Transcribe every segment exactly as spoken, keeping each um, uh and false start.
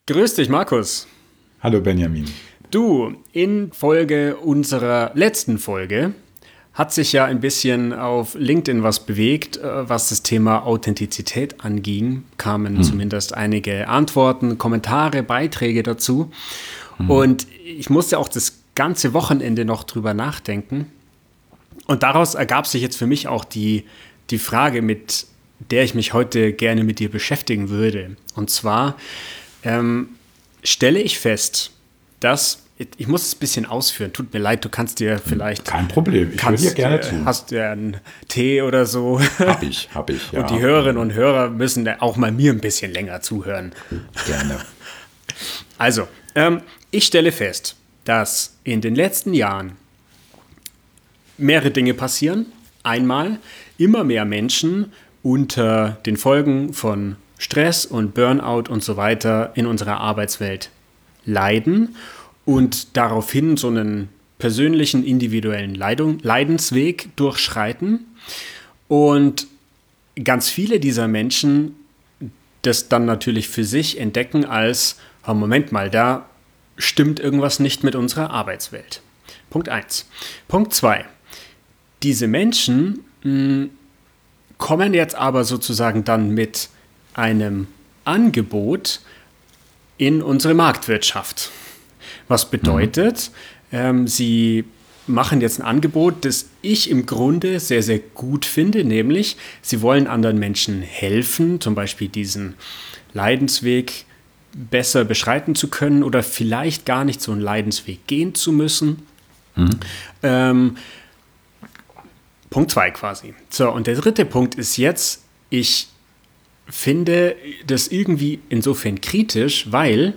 Grüß dich, Markus. Hallo, Benjamin. Du, in Folge unserer letzten Folge hat sich ja ein bisschen auf LinkedIn was bewegt, was das Thema Authentizität anging. Kamen hm. zumindest einige Antworten, Kommentare, Beiträge dazu. Hm. Und ich musste auch das ganze Wochenende noch drüber nachdenken. Und daraus ergab sich jetzt für mich auch die, die Frage, mit der ich mich heute gerne mit dir beschäftigen würde. Und zwar ähm, stelle ich fest, dass, ich muss es ein bisschen ausführen, tut mir leid, du kannst dir vielleicht... Kein Problem, ich höre dir gerne zu. Hast du einen Tee oder so? Hab ich, hab ich, ja. Und die Hörerinnen und Hörer müssen auch mal mir ein bisschen länger zuhören. Gerne. Also, ähm, ich stelle fest, dass in den letzten Jahren mehrere Dinge passieren. Einmal, immer mehr Menschen unter den Folgen von Stress und Burnout und so weiter in unserer Arbeitswelt leiden und daraufhin so einen persönlichen, individuellen Leidung, Leidensweg durchschreiten. Und ganz viele dieser Menschen das dann natürlich für sich entdecken als, oh, Moment mal, da stimmt irgendwas nicht mit unserer Arbeitswelt. Punkt eins. Punkt zwei. Diese Menschen mh, kommen jetzt aber sozusagen dann mit einem Angebot in unsere Marktwirtschaft. Was bedeutet, mhm. ähm, sie machen jetzt ein Angebot, das ich im Grunde sehr, sehr gut finde, nämlich sie wollen anderen Menschen helfen, zum Beispiel diesen Leidensweg besser beschreiten zu können oder vielleicht gar nicht so einen Leidensweg gehen zu müssen. Mhm. Ähm, Punkt zwei quasi. So, und der dritte Punkt ist jetzt, ich finde das irgendwie insofern kritisch, weil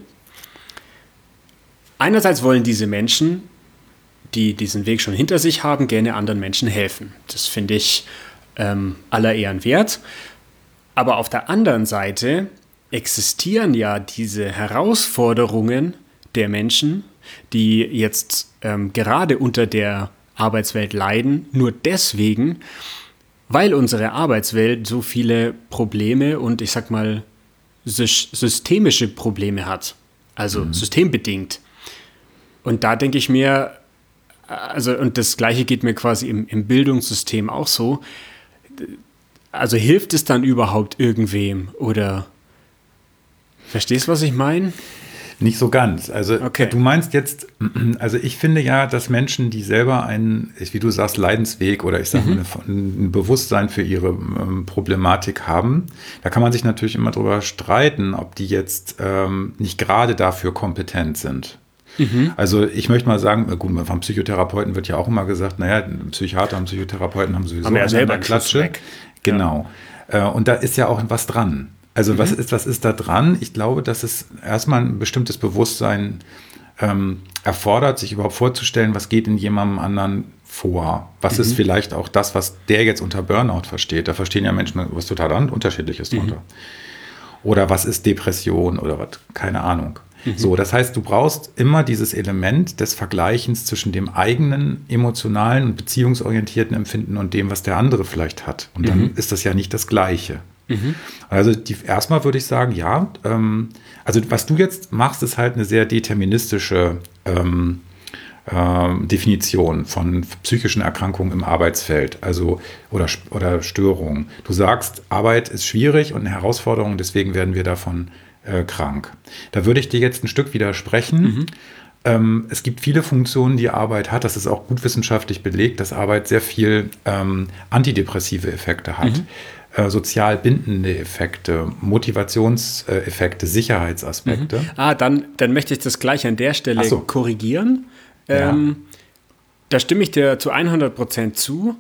einerseits wollen diese Menschen, die diesen Weg schon hinter sich haben, gerne anderen Menschen helfen. Das finde ich ähm, aller Ehren wert. Aber auf der anderen Seite existieren ja diese Herausforderungen der Menschen, die jetzt ähm, gerade unter der Arbeitswelt leiden, nur deswegen, weil unsere Arbeitswelt so viele Probleme und ich sag mal systemische Probleme hat, also mhm. systembedingt. Und da denke ich mir, also und das Gleiche geht mir quasi im, im Bildungssystem auch so, also hilft es dann überhaupt irgendwem oder verstehst du, was ich meine? Nicht so ganz. Also okay. Du meinst jetzt, also ich finde ja, dass Menschen, die selber einen, wie du sagst, Leidensweg oder ich sage mhm. mal ein Bewusstsein für ihre ähm, Problematik haben, da kann man sich natürlich immer drüber streiten, ob die jetzt ähm, nicht gerade dafür kompetent sind. Mhm. Also ich möchte mal sagen, gut, vom Psychotherapeuten wird ja auch immer gesagt, naja, Psychiater und Psychotherapeuten haben sowieso haben ja selber eine Klatsche. Genau. Ja. Und da ist ja auch was dran. Also mhm. was ist, was ist da dran? Ich glaube, dass es erstmal ein bestimmtes Bewusstsein ähm, erfordert, sich überhaupt vorzustellen, was geht in jemandem anderen vor. Was mhm. ist vielleicht auch das, was der jetzt unter Burnout versteht. Da verstehen ja Menschen was total Unterschiedliches mhm. drunter. Oder was ist Depression oder was, keine Ahnung. Mhm. So, das heißt, du brauchst immer dieses Element des Vergleichens zwischen dem eigenen emotionalen und beziehungsorientierten Empfinden und dem, was der andere vielleicht hat. Und dann mhm. ist das ja nicht das Gleiche. Mhm. Also die, erstmal würde ich sagen, ja, ähm, also was du jetzt machst, ist halt eine sehr deterministische ähm, ähm, Definition von psychischen Erkrankungen im Arbeitsfeld, also oder, oder Störungen. Du sagst, Arbeit ist schwierig und eine Herausforderung, deswegen werden wir davon äh, krank. Da würde ich dir jetzt ein Stück widersprechen. Mhm. Ähm, es gibt viele Funktionen, die Arbeit hat. Das ist auch gut wissenschaftlich belegt, dass Arbeit sehr viel ähm, antidepressive Effekte hat. Mhm. Sozial bindende Effekte, Motivationseffekte, Sicherheitsaspekte. Mhm. Ah, dann, dann möchte ich das gleich an der Stelle so. korrigieren. Ja. Ähm, da stimme ich dir zu hundert Prozent zu.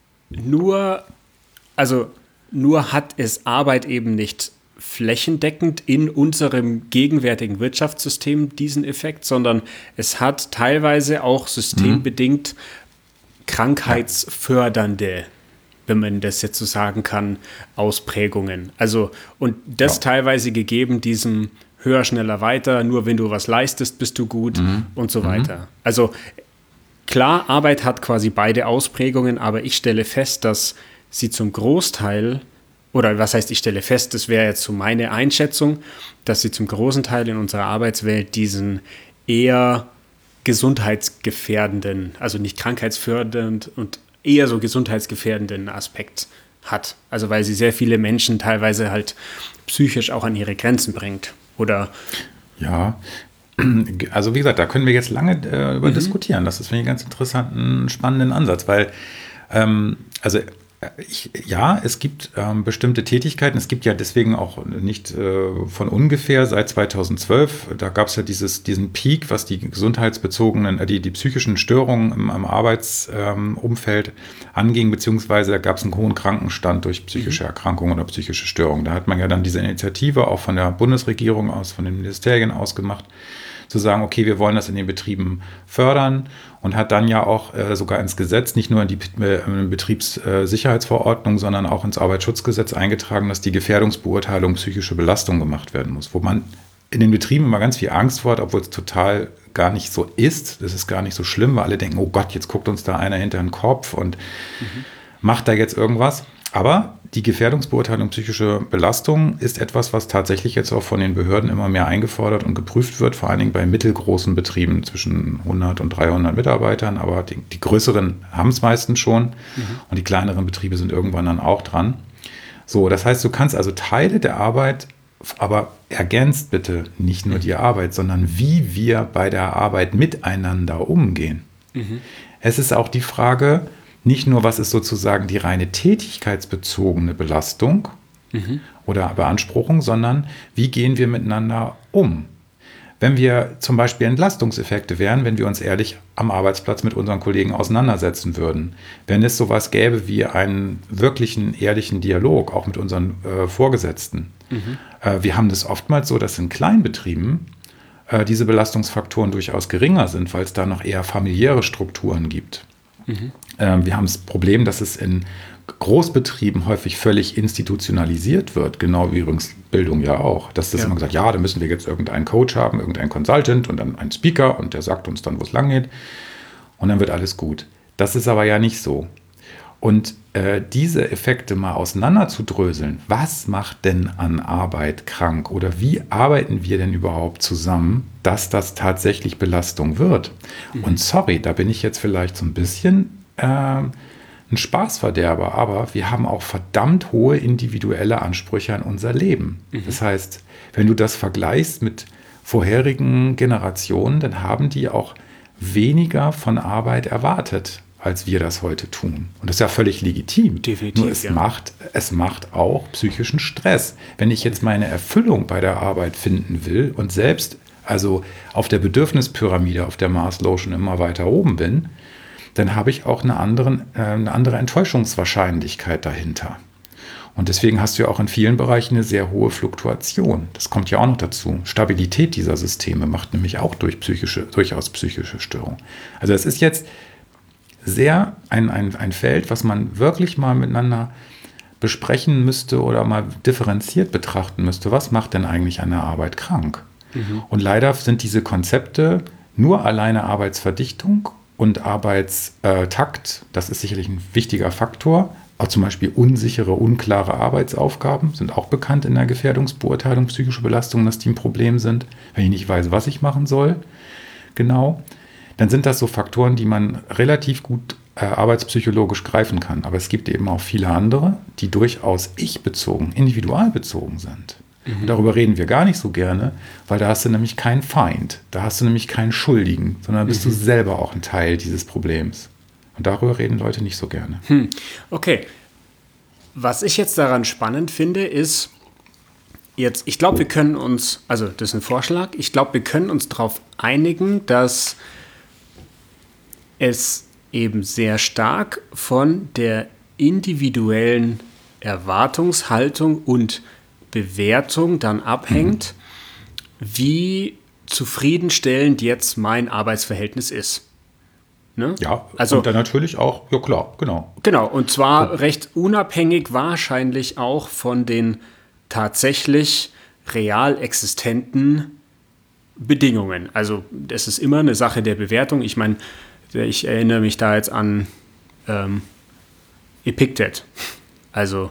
Nur, also, nur hat es Arbeit eben nicht flächendeckend in unserem gegenwärtigen Wirtschaftssystem diesen Effekt, sondern es hat teilweise auch systembedingt mhm. krankheitsfördernde, wenn man das jetzt so sagen kann, Ausprägungen. Also, und das ja. teilweise gegeben diesem höher, schneller, weiter, nur wenn du was leistest, bist du gut mhm. und so mhm. weiter. Also, klar, Arbeit hat quasi beide Ausprägungen, aber ich stelle fest, dass sie zum Großteil oder was heißt, ich stelle fest, das wäre jetzt so meine Einschätzung, dass sie zum großen Teil in unserer Arbeitswelt diesen eher gesundheitsgefährdenden, also nicht krankheitsfördernd und eher so gesundheitsgefährdenden Aspekt hat. Also weil sie sehr viele Menschen teilweise halt psychisch auch an ihre Grenzen bringt. Oder ja, also wie gesagt, da können wir jetzt lange äh, über mhm. diskutieren. Das ist, finde ich, einen ganz interessanten, spannenden Ansatz, weil ähm, also Ich, ja, es gibt ähm, bestimmte Tätigkeiten. Es gibt ja deswegen auch nicht äh, von ungefähr seit zweitausendzwölf, da gab es ja dieses, diesen Peak, was die gesundheitsbezogenen, äh, die, die psychischen Störungen im, im Arbeitsumfeld ähm, anging, beziehungsweise da gab es einen hohen Krankenstand durch psychische Erkrankungen oder psychische Störungen. Da hat man ja dann diese Initiative auch von der Bundesregierung aus, von den Ministerien aus gemacht, zu sagen, okay, wir wollen das in den Betrieben fördern und hat dann ja auch äh, sogar ins Gesetz, nicht nur in die äh, Betriebssicherheitsverordnung, sondern auch ins Arbeitsschutzgesetz eingetragen, dass die Gefährdungsbeurteilung psychische Belastung gemacht werden muss, wo man in den Betrieben immer ganz viel Angst vor hat, obwohl es total gar nicht so ist. Das ist gar nicht so schlimm, weil alle denken, oh Gott, jetzt guckt uns da einer hinter den Kopf und mhm. macht da jetzt irgendwas. Aber die Gefährdungsbeurteilung psychische Belastung ist etwas, was tatsächlich jetzt auch von den Behörden immer mehr eingefordert und geprüft wird, vor allen Dingen bei mittelgroßen Betrieben zwischen hundert und dreihundert Mitarbeitern. Aber die, die größeren haben es meistens schon mhm. und die kleineren Betriebe sind irgendwann dann auch dran. So, das heißt, du kannst also Teile der Arbeit, aber ergänzt bitte nicht nur die Arbeit, sondern wie wir bei der Arbeit miteinander umgehen. Mhm. Es ist auch die Frage, nicht nur, was ist sozusagen die reine tätigkeitsbezogene Belastung mhm. oder Beanspruchung, sondern wie gehen wir miteinander um? Wenn wir zum Beispiel Entlastungseffekte wären, wenn wir uns ehrlich am Arbeitsplatz mit unseren Kollegen auseinandersetzen würden, wenn es sowas gäbe wie einen wirklichen, ehrlichen Dialog, auch mit unseren äh, Vorgesetzten. Mhm. Äh, wir haben das oftmals so, dass in Kleinbetrieben äh, diese Belastungsfaktoren durchaus geringer sind, weil es da noch eher familiäre Strukturen gibt. Mhm. Wir haben das Problem, dass es in Großbetrieben häufig völlig institutionalisiert wird, genau wie übrigens Bildung ja auch. Dass das ja. immer gesagt, ja, da müssen wir jetzt irgendeinen Coach haben, irgendeinen Consultant und dann einen Speaker und der sagt uns dann, wo es lang geht und dann wird alles gut. Das ist aber ja nicht so. Und äh, diese Effekte mal auseinanderzudröseln, was macht denn an Arbeit krank oder wie arbeiten wir denn überhaupt zusammen, dass das tatsächlich Belastung wird? Mhm. Und sorry, da bin ich jetzt vielleicht so ein bisschen äh, ein Spaßverderber, aber wir haben auch verdammt hohe individuelle Ansprüche an unser Leben. Mhm. Das heißt, wenn du das vergleichst mit vorherigen Generationen, dann haben die auch weniger von Arbeit erwartet, als wir das heute tun. Und das ist ja völlig legitim. Definitiv, Nur es, ja. macht, es macht auch psychischen Stress. Wenn ich jetzt meine Erfüllung bei der Arbeit finden will und selbst also auf der Bedürfnispyramide, auf der Maslow schon immer weiter oben bin, dann habe ich auch eine, anderen, äh, eine andere Enttäuschungswahrscheinlichkeit dahinter. Und deswegen hast du ja auch in vielen Bereichen eine sehr hohe Fluktuation. Das kommt ja auch noch dazu. Stabilität dieser Systeme macht nämlich auch durch psychische, durchaus psychische Störungen. Also es ist jetzt sehr ein, ein, ein Feld, was man wirklich mal miteinander besprechen müsste oder mal differenziert betrachten müsste. Was macht denn eigentlich eine Arbeit krank? Mhm. Und leider sind diese Konzepte nur alleine Arbeitsverdichtung und Arbeitstakt, das ist sicherlich ein wichtiger Faktor. Auch zum Beispiel unsichere, unklare Arbeitsaufgaben sind auch bekannt in der Gefährdungsbeurteilung, psychische Belastungen, dass die ein Problem sind, wenn ich nicht weiß, was ich machen soll. Genau. Dann sind das so Faktoren, die man relativ gut äh, arbeitspsychologisch greifen kann. Aber es gibt eben auch viele andere, die durchaus ich-bezogen, individualbezogen sind. Mhm. Und darüber reden wir gar nicht so gerne, weil da hast du nämlich keinen Feind, da hast du nämlich keinen Schuldigen, sondern bist mhm. du selber auch ein Teil dieses Problems. Und darüber reden Leute nicht so gerne. Hm. Okay. Was ich jetzt daran spannend finde, ist, jetzt, ich glaube, wir können uns, also das ist ein Vorschlag, ich glaube, wir können uns darauf einigen, dass es eben sehr stark von der individuellen Erwartungshaltung und Bewertung dann abhängt, mhm. wie zufriedenstellend jetzt mein Arbeitsverhältnis ist. Ne? Ja, also, und dann natürlich auch, ja klar, genau. Genau, und zwar ja. recht unabhängig wahrscheinlich auch von den tatsächlich real existenten Bedingungen. Also es ist immer eine Sache der Bewertung. Ich meine, ich erinnere mich da jetzt an ähm, Epictet. Also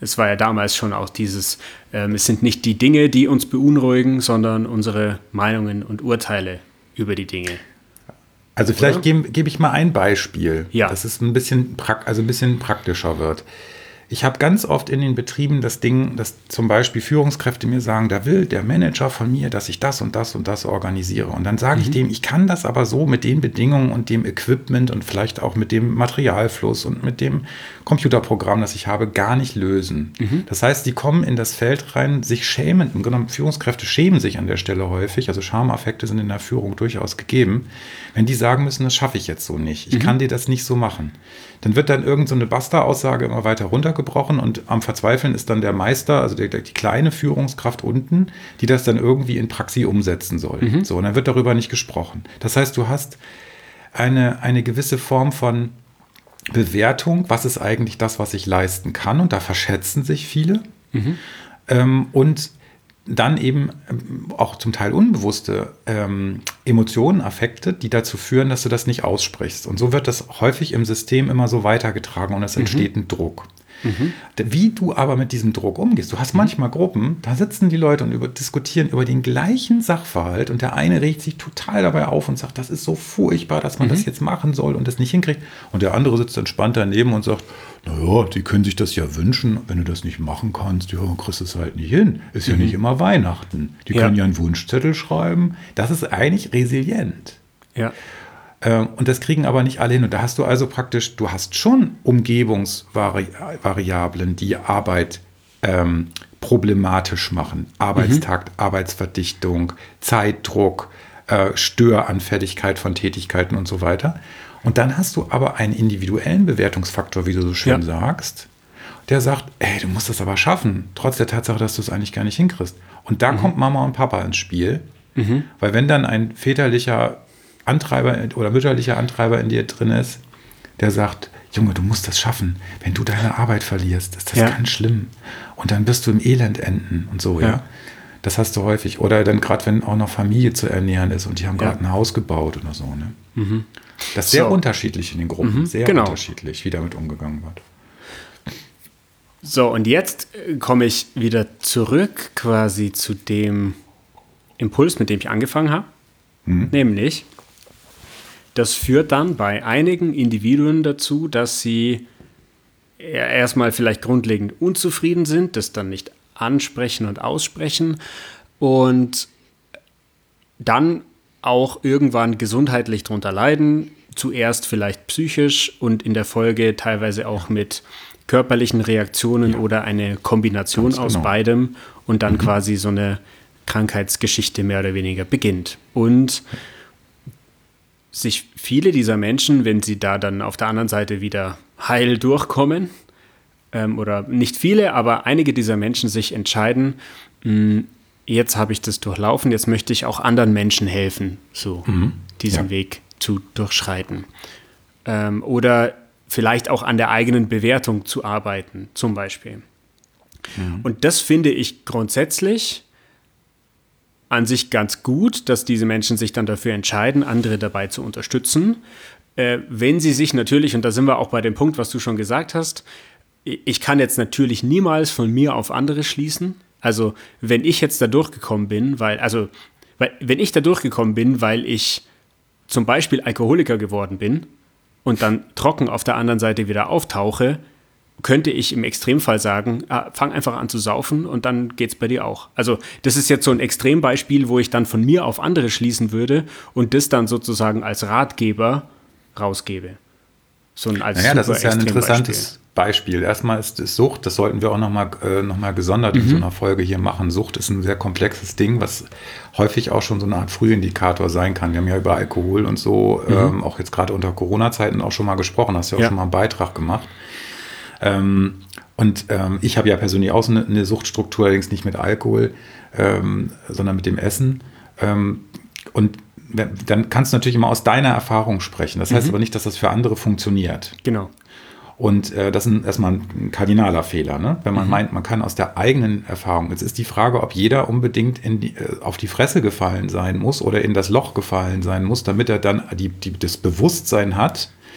es war ja damals schon auch dieses, ähm, es sind nicht die Dinge, die uns beunruhigen, sondern unsere Meinungen und Urteile über die Dinge. Also vielleicht gebe geb ich mal ein Beispiel, ja. dass es ein bisschen, also ein bisschen praktischer wird. Ich habe ganz oft in den Betrieben das Ding, dass zum Beispiel Führungskräfte mir sagen, da will der Manager von mir, dass ich das und das und das organisiere. Und dann sage mhm. ich dem, ich kann das aber so mit den Bedingungen und dem Equipment und vielleicht auch mit dem Materialfluss und mit dem Computerprogramm, das ich habe, gar nicht lösen. Mhm. Das heißt, die kommen in das Feld rein, sich schämen. Im Grunde genommen, Führungskräfte schämen sich an der Stelle häufig. Also Schamaffekte sind in der Führung durchaus gegeben. Wenn die sagen müssen, das schaffe ich jetzt so nicht. Ich mhm. kann dir das nicht so machen. Dann wird dann irgend so eine Basta-Aussage immer weiter runtergebrochen und am Verzweifeln ist dann der Meister, also der, die kleine Führungskraft unten, die das dann irgendwie in Praxis umsetzen soll. Mhm. So, und dann wird darüber nicht gesprochen. Das heißt, du hast eine, eine gewisse Form von Bewertung, was ist eigentlich das, was ich leisten kann, und da verschätzen sich viele. Mhm. Ähm, und dann eben auch zum Teil unbewusste ähm, Emotionen, Affekte, die dazu führen, dass du das nicht aussprichst. Und so wird das häufig im System immer so weitergetragen und es entsteht mhm. ein Druck. Mhm. Wie du aber mit diesem Druck umgehst. Du hast manchmal Gruppen, da sitzen die Leute und über, diskutieren über den gleichen Sachverhalt und der eine regt sich total dabei auf und sagt, das ist so furchtbar, dass man mhm. das jetzt machen soll und das nicht hinkriegt. Und der andere sitzt entspannt daneben und sagt, naja, die können sich das ja wünschen, wenn du das nicht machen kannst, ja, kriegst du es halt nicht hin. Ist mhm. ja nicht immer Weihnachten. Die ja. können ja einen Wunschzettel schreiben. Das ist eigentlich resilient. Ja. Und das kriegen aber nicht alle hin. Und da hast du also praktisch, du hast schon Umgebungsvariablen, die Arbeit ähm, problematisch machen. Arbeitstakt, mhm. Arbeitsverdichtung, Zeitdruck, äh, Störanfälligkeit von Tätigkeiten und so weiter. Und dann hast du aber einen individuellen Bewertungsfaktor, wie du so schön ja. sagst, der sagt, ey, du musst das aber schaffen, trotz der Tatsache, dass du es eigentlich gar nicht hinkriegst. Und da mhm. kommt Mama und Papa ins Spiel, mhm. weil wenn dann ein väterlicher Antreiber oder mütterlicher Antreiber in dir drin ist, der sagt, Junge, du musst das schaffen. Wenn du deine Arbeit verlierst, ist das ja. ganz schlimm. Und dann wirst du im Elend enden und so, ja. ja. Das hast du häufig. Oder dann gerade, wenn auch noch Familie zu ernähren ist und die haben gerade ja. ein Haus gebaut oder so. Ne? Mhm. Das ist sehr so. unterschiedlich in den Gruppen. Mhm. Sehr genau. unterschiedlich, wie damit umgegangen wird. So, und jetzt komme ich wieder zurück quasi zu dem Impuls, mit dem ich angefangen habe. Mhm. Nämlich, das führt dann bei einigen Individuen dazu, dass sie erstmal vielleicht grundlegend unzufrieden sind, das dann nicht ansprechen und aussprechen und dann auch irgendwann gesundheitlich drunter leiden, zuerst vielleicht psychisch und in der Folge teilweise auch mit körperlichen Reaktionen ja. oder eine Kombination Ganz aus genau. beidem und dann mhm. quasi so eine Krankheitsgeschichte mehr oder weniger beginnt. Und sich viele dieser Menschen, wenn sie da dann auf der anderen Seite wieder heil durchkommen, ähm, oder nicht viele, aber einige dieser Menschen sich entscheiden, mh, jetzt habe ich das durchlaufen, jetzt möchte ich auch anderen Menschen helfen, so mhm. diesen ja. Weg zu durchschreiten. Ähm, oder vielleicht auch an der eigenen Bewertung zu arbeiten, zum Beispiel. Mhm. Und das finde ich grundsätzlich an sich ganz gut, dass diese Menschen sich dann dafür entscheiden, andere dabei zu unterstützen. Äh, wenn sie sich natürlich, und da sind wir auch bei dem Punkt, was du schon gesagt hast, ich kann jetzt natürlich niemals von mir auf andere schließen. Also wenn ich jetzt da durchgekommen bin, weil, also weil, wenn ich da durchgekommen bin, weil ich zum Beispiel Alkoholiker geworden bin und dann trocken auf der anderen Seite wieder auftauche, könnte ich im Extremfall sagen, ah, fang einfach an zu saufen und dann geht's bei dir auch. Also das ist jetzt so ein Extrembeispiel, wo ich dann von mir auf andere schließen würde und das dann sozusagen als Ratgeber rausgebe. So ein als naja, das ist ja ein interessantes Beispiel. Erstmal ist es Sucht, das sollten wir auch nochmal äh, noch mal gesondert mhm. in so einer Folge hier machen. Sucht ist ein sehr komplexes Ding, was häufig auch schon so eine Art Frühindikator sein kann. Wir haben ja über Alkohol und so, mhm. ähm, auch jetzt gerade unter Corona-Zeiten auch schon mal gesprochen, hast ja auch ja. schon mal einen Beitrag gemacht. Ähm, und ähm, ich habe ja persönlich auch eine, eine Suchtstruktur, allerdings nicht mit Alkohol, ähm, sondern mit dem Essen. Ähm, und dann kannst du natürlich immer aus deiner Erfahrung sprechen. Das heißt mhm. aber nicht, dass das für andere funktioniert. Genau. Und äh, das ist erstmal ein kardinaler Fehler, ne? Wenn man mhm. meint, man kann aus der eigenen Erfahrung. Jetzt ist die Frage, ob jeder unbedingt in die, äh, auf die Fresse gefallen sein muss oder in das Loch gefallen sein muss, damit er dann die, die, das Bewusstsein hat,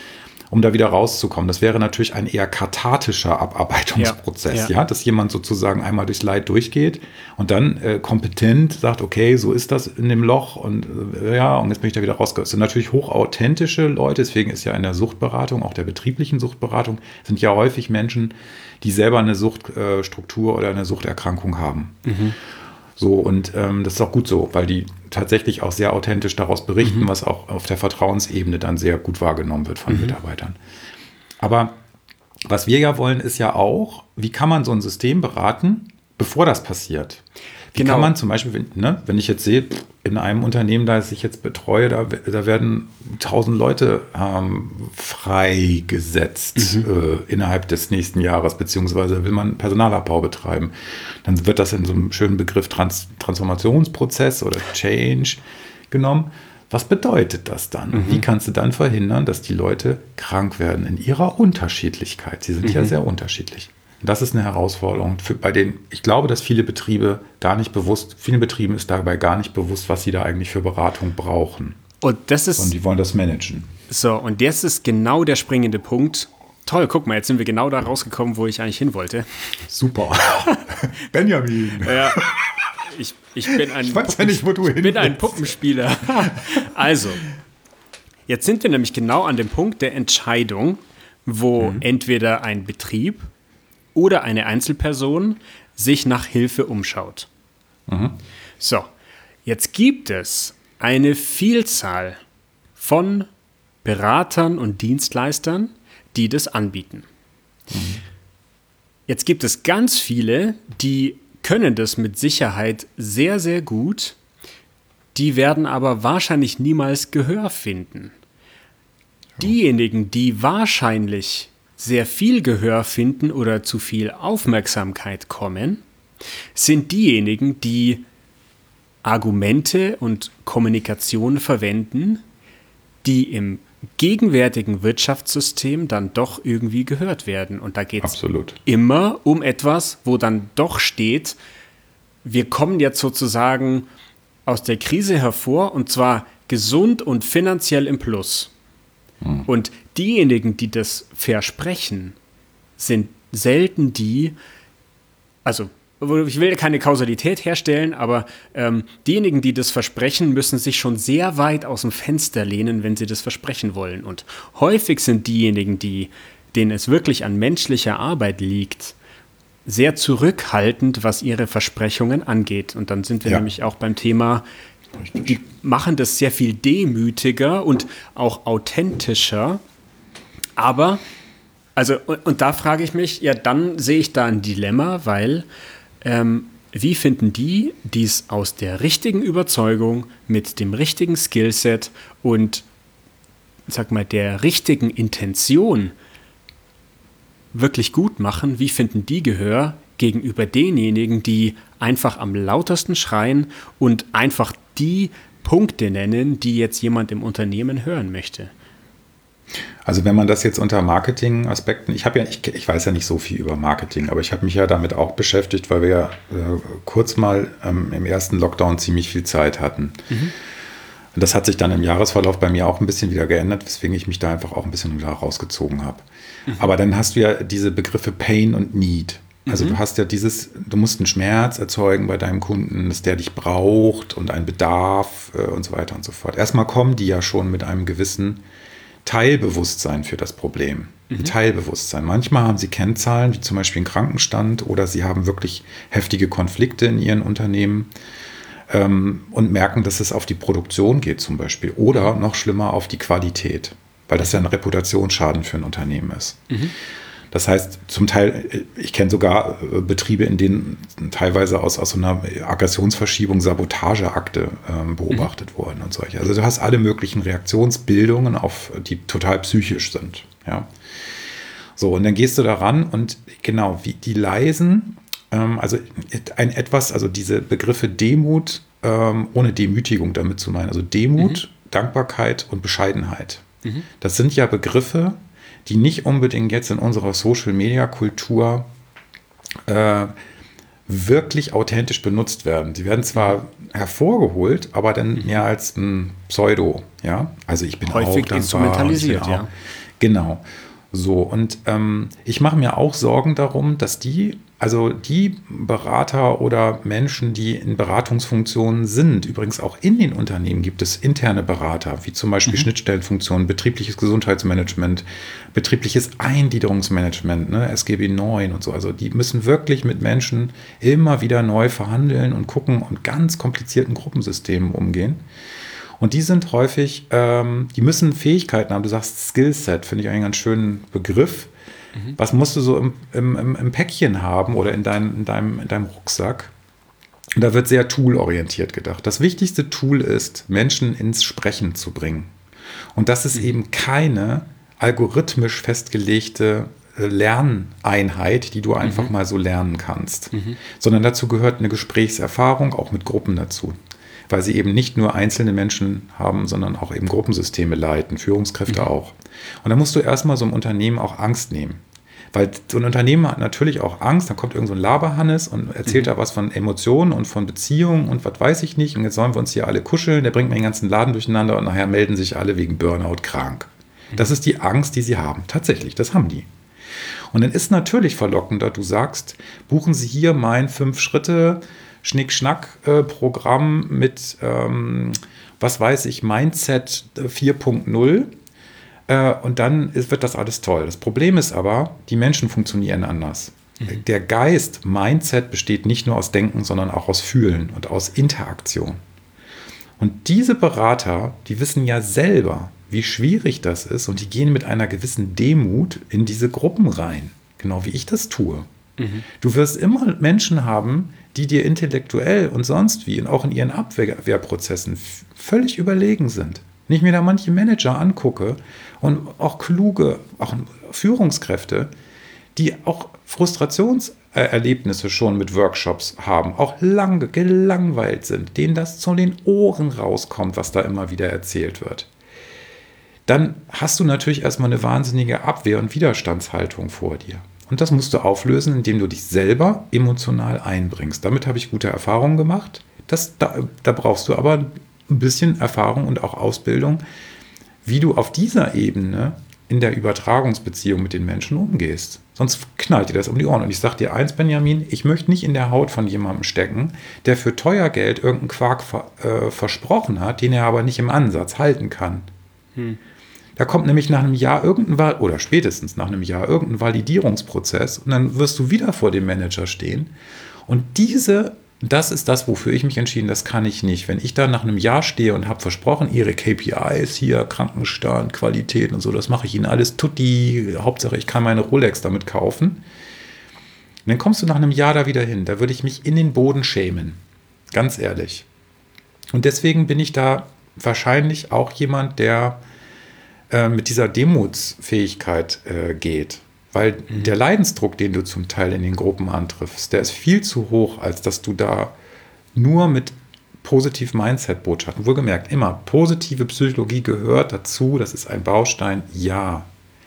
um da wieder rauszukommen. Das wäre natürlich ein eher kathartischer Abarbeitungsprozess, ja, ja. ja, dass jemand sozusagen einmal durchs Leid durchgeht und dann äh, kompetent sagt, okay, so ist das in dem Loch und äh, ja, und jetzt bin ich da wieder rausgekommen. Das sind natürlich hochauthentische Leute, deswegen ist ja in der Suchtberatung, auch der betrieblichen Suchtberatung, sind ja häufig Menschen, die selber eine Suchtstruktur äh, oder eine Suchterkrankung haben. Mhm. So, und ähm, das ist auch gut so, weil die tatsächlich auch sehr authentisch daraus berichten, mhm. was auch auf der Vertrauensebene dann sehr gut wahrgenommen wird von mhm. Mitarbeitern. Aber was wir ja wollen, ist ja auch, wie kann man so ein System beraten, bevor das passiert? Wie genau. kann man zum Beispiel, wenn, ne, wenn ich jetzt sehe, in einem Unternehmen, das ich jetzt betreue, da, da werden tausend Leute ähm, freigesetzt mhm. äh, innerhalb des nächsten Jahres, beziehungsweise will man Personalabbau betreiben. Dann wird das in so einem schönen Begriff Trans- Transformationsprozess oder Change genommen. Was bedeutet das dann? Mhm. Wie kannst du dann verhindern, dass die Leute krank werden in ihrer Unterschiedlichkeit? Sie sind mhm. ja sehr unterschiedlich. Das ist eine Herausforderung, für, bei denen ich glaube, dass viele Betriebe gar nicht bewusst, vielen Betrieben ist dabei gar nicht bewusst, was sie da eigentlich für Beratung brauchen. Und das ist. Und die wollen das managen. So, und das ist genau der springende Punkt. Toll, guck mal, jetzt sind wir genau da rausgekommen, wo ich eigentlich hin wollte. Super. Benjamin. Ja, ich, ich bin ein, ich weiß ja nicht, wo du hin ich bin ein Puppenspieler. Also, jetzt sind wir nämlich genau an dem Punkt der Entscheidung, wo mhm. entweder ein Betrieb oder eine Einzelperson sich nach Hilfe umschaut. Mhm. So, jetzt gibt es eine Vielzahl von Beratern und Dienstleistern, die das anbieten. Mhm. Jetzt gibt es ganz viele, die können das mit Sicherheit sehr, sehr gut. Die werden aber wahrscheinlich niemals Gehör finden. Diejenigen, die wahrscheinlich sehr viel Gehör finden oder zu viel Aufmerksamkeit kommen, sind diejenigen, die Argumente und Kommunikation verwenden, die im gegenwärtigen Wirtschaftssystem dann doch irgendwie gehört werden. Und da geht es immer um etwas, wo dann doch steht, wir kommen jetzt sozusagen aus der Krise hervor und zwar gesund und finanziell im Plus. Hm. Und diejenigen, die das versprechen, sind selten die, also ich will keine Kausalität herstellen, aber ähm, diejenigen, die das versprechen, müssen sich schon sehr weit aus dem Fenster lehnen, wenn sie das versprechen wollen. Und häufig sind diejenigen, die, denen es wirklich an menschlicher Arbeit liegt, sehr zurückhaltend, was ihre Versprechungen angeht. Und dann sind wir ja. nämlich auch beim Thema, die machen das sehr viel demütiger und auch authentischer. Aber, also, und, und da frage ich mich, ja, dann sehe ich da ein Dilemma, weil ähm, wie finden die, die es aus der richtigen Überzeugung, mit dem richtigen Skillset und, sag mal, der richtigen Intention wirklich gut machen, wie finden die Gehör gegenüber denjenigen, die einfach am lautesten schreien und einfach die Punkte nennen, die jetzt jemand im Unternehmen hören möchte? Also wenn man das jetzt unter Marketing-Aspekten, ich habe ja, ich, ich weiß ja nicht so viel über Marketing, aber ich habe mich ja damit auch beschäftigt, weil wir ja äh, kurz mal ähm, im ersten Lockdown ziemlich viel Zeit hatten. Mhm. Und das hat sich dann im Jahresverlauf bei mir auch ein bisschen wieder geändert, weswegen ich mich da einfach auch ein bisschen wieder rausgezogen habe. Mhm. Aber dann hast du ja diese Begriffe Pain und Need. Also mhm. du hast ja dieses, du musst einen Schmerz erzeugen bei deinem Kunden, dass der dich braucht und einen Bedarf äh, und so weiter und so fort. Erstmal kommen die ja schon mit einem gewissen Teilbewusstsein für das Problem. Mhm. Teilbewusstsein. Manchmal haben sie Kennzahlen, wie zum Beispiel einen Krankenstand, oder sie haben wirklich heftige Konflikte in ihren Unternehmen ähm, und merken, dass es auf die Produktion geht zum Beispiel. Oder noch schlimmer auf die Qualität, weil das ja ein Reputationsschaden für ein Unternehmen ist. Mhm. Das heißt, zum Teil, ich kenne sogar Betriebe, in denen teilweise aus, aus so einer Aggressionsverschiebung Sabotageakte ähm, beobachtet mhm. wurden und solche. Also du hast alle möglichen Reaktionsbildungen, auf, die total psychisch sind. Ja. So, und dann gehst du da ran und genau, wie die leisen, ähm, also ein etwas, also diese Begriffe Demut, ähm, ohne Demütigung damit zu meinen, also Demut, mhm. Dankbarkeit und Bescheidenheit. Mhm. Das sind ja Begriffe, die nicht unbedingt jetzt in unserer Social-Media-Kultur äh, wirklich authentisch benutzt werden. Sie werden zwar hervorgeholt, aber dann mehr als ein Pseudo. Ja? Also ich bin häufig auch dankbar, instrumentalisiert, auch, ja. Genau. So, und ähm, ich mache mir auch Sorgen darum, dass die, also die Berater oder Menschen, die in Beratungsfunktionen sind, übrigens auch in den Unternehmen gibt es interne Berater, wie zum Beispiel mhm. Schnittstellenfunktionen, betriebliches Gesundheitsmanagement, betriebliches Eingliederungsmanagement, ne, S G B neun und so. Also die müssen wirklich mit Menschen immer wieder neu verhandeln und gucken und ganz komplizierten Gruppensystemen umgehen. Und die sind häufig, ähm, die müssen Fähigkeiten haben. Du sagst Skillset, finde ich einen ganz schönen Begriff. Mhm. Was musst du so im, im, im Päckchen haben oder in, dein, in, deinem, in deinem Rucksack? Und da wird sehr toolorientiert gedacht. Das wichtigste Tool ist, Menschen ins Sprechen zu bringen. Und das ist mhm. eben keine algorithmisch festgelegte Lerneinheit, die du einfach mhm. mal so lernen kannst. Mhm. Sondern dazu gehört eine Gesprächserfahrung, auch mit Gruppen dazu. Weil sie eben nicht nur einzelne Menschen haben, sondern auch eben Gruppensysteme leiten, Führungskräfte mhm. auch. Und da musst du erstmal so einem Unternehmen auch Angst nehmen. Weil so ein Unternehmen hat natürlich auch Angst, dann kommt irgend so ein Laberhannes und erzählt mhm. da was von Emotionen und von Beziehungen und was weiß ich nicht. Und jetzt sollen wir uns hier alle kuscheln, der bringt mir den ganzen Laden durcheinander und nachher melden sich alle wegen Burnout krank. Mhm. Das ist die Angst, die sie haben. Tatsächlich, das haben die. Und dann ist natürlich verlockender, du sagst, buchen Sie hier mein Fünf-Schritte- Schnick-Schnack-Programm mit, ähm, was weiß ich, Mindset vier Punkt null äh, und dann ist, wird das alles toll. Das Problem ist aber, die Menschen funktionieren anders. Mhm. Der Geist, Mindset, besteht nicht nur aus Denken, sondern auch aus Fühlen und aus Interaktion. Und diese Berater, die wissen ja selber, wie schwierig das ist und die gehen mit einer gewissen Demut in diese Gruppen rein, genau wie ich das tue. Mhm. Du wirst immer Menschen haben, die dir intellektuell und sonst wie und auch in ihren Abwehrprozessen f- völlig überlegen sind. Wenn ich mir da manche Manager angucke und auch kluge, auch Führungskräfte, die auch Frustrationserlebnisse schon mit Workshops haben, auch lang gelangweilt sind, denen das zu den Ohren rauskommt, was da immer wieder erzählt wird, dann hast du natürlich erstmal eine wahnsinnige Abwehr- und Widerstandshaltung vor dir. Und das musst du auflösen, indem du dich selber emotional einbringst. Damit habe ich gute Erfahrungen gemacht. Das, da, da brauchst du aber ein bisschen Erfahrung und auch Ausbildung, wie du auf dieser Ebene in der Übertragungsbeziehung mit den Menschen umgehst. Sonst knallt dir das um die Ohren. Und ich sage dir eins, Benjamin, ich möchte nicht in der Haut von jemandem stecken, der für teuer Geld irgendeinen Quark ver, äh, versprochen hat, den er aber nicht im Ansatz halten kann. Hm. Da kommt nämlich nach einem Jahr irgendein, oder spätestens nach einem Jahr irgendein Validierungsprozess und dann wirst du wieder vor dem Manager stehen. Und diese, das ist das, wofür ich mich entschieden, das kann ich nicht. Wenn ich da nach einem Jahr stehe und habe versprochen, ihre K P Is hier, Krankenstand, Qualität und so, das mache ich ihnen alles tutti, Hauptsache ich kann meine Rolex damit kaufen. Und dann kommst du nach einem Jahr da wieder hin, da würde ich mich in den Boden schämen. Ganz ehrlich. Und deswegen bin ich da wahrscheinlich auch jemand, der mit dieser Demutsfähigkeit äh, geht. Weil mhm. der Leidensdruck, den du zum Teil in den Gruppen antriffst, der ist viel zu hoch, als dass du da nur mit positiv Mindset-Botschaften, wohlgemerkt, immer positive Psychologie gehört dazu, das ist ein Baustein, ja.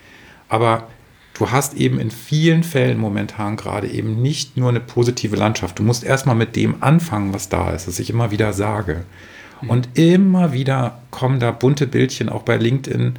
Aber du hast eben in vielen Fällen momentan gerade eben nicht nur eine positive Landschaft. Du musst erstmal mit dem anfangen, was da ist, was ich immer wieder sage. Und immer wieder kommen da bunte Bildchen, auch bei LinkedIn,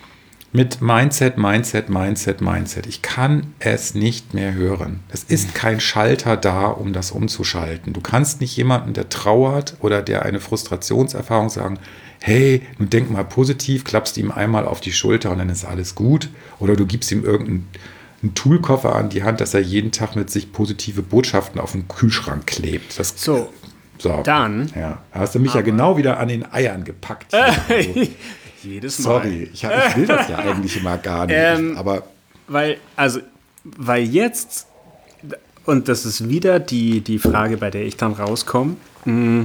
mit Mindset, Mindset, Mindset, Mindset. Ich kann es nicht mehr hören. Es ist kein Schalter da, um das umzuschalten. Du kannst nicht jemanden, der trauert oder der eine Frustrationserfahrung sagen, hey, nun denk mal positiv, klappst ihm einmal auf die Schulter und dann ist alles gut. Oder du gibst ihm irgendeinen Toolkoffer an die Hand, dass er jeden Tag mit sich positive Botschaften auf den Kühlschrank klebt. Das so. So, dann. Ja, hast du mich ja genau wieder an den Eiern gepackt. Also, jedes Mal. Sorry, ich, hab, ich will das ja eigentlich immer gar nicht. Ähm, aber weil, also, weil jetzt, und das ist wieder die, die Frage, bei der ich dann rauskomme, mh,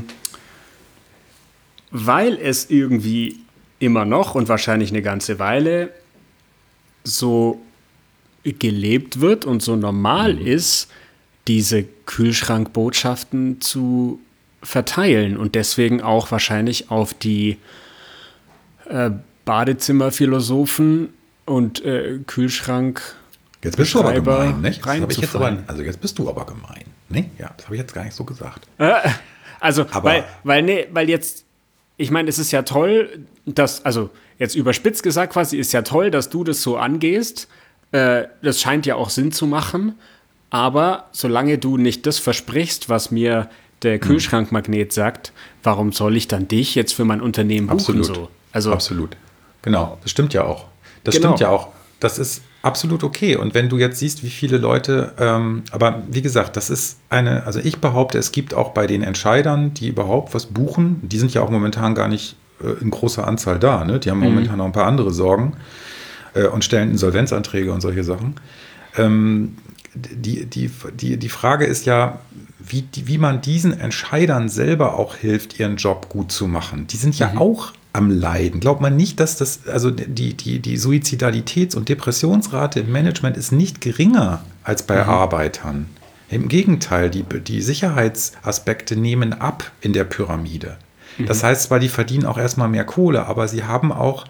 weil es irgendwie immer noch und wahrscheinlich eine ganze Weile so gelebt wird und so normal mhm. ist, diese Kühlschrankbotschaften zu verteilen und deswegen auch wahrscheinlich auf die äh, Badezimmerphilosophen und äh, Kühlschrank Jetzt bist du aber gemein, nicht? Das hab ich jetzt aber, also jetzt bist du aber gemein. Nee? Ja, das habe ich jetzt gar nicht so gesagt. Äh, also, aber weil, weil, nee, weil jetzt ich meine, es ist ja toll, dass, also jetzt überspitzt gesagt quasi, ist ja toll, dass du das so angehst. Äh, das scheint ja auch Sinn zu machen. Aber solange du nicht das versprichst, was mir der Kühlschrankmagnet sagt, warum soll ich dann dich jetzt für mein Unternehmen buchen? Absolut. So? Also, Absolut. Genau, das stimmt ja auch. Das Genau. stimmt ja auch. Das ist absolut okay. Und wenn du jetzt siehst, wie viele Leute, ähm, aber wie gesagt, das ist eine, also ich behaupte, es gibt auch bei den Entscheidern, die überhaupt was buchen, die sind ja auch momentan gar nicht äh, in großer Anzahl da, ne? Die haben mhm. momentan noch ein paar andere Sorgen äh, und stellen Insolvenzanträge und solche Sachen. Ähm, die, die, die, die Frage ist ja, wie, die, wie man diesen Entscheidern selber auch hilft, ihren Job gut zu machen. Die sind ja mhm. auch am Leiden. Glaubt man nicht, dass das, also die, die, die Suizidalitäts- und Depressionsrate im Management ist nicht geringer als bei mhm. Arbeitern. Im Gegenteil, die, die Sicherheitsaspekte nehmen ab in der Pyramide. Mhm. Das heißt zwar, die verdienen auch erstmal mehr Kohle, aber sie haben auch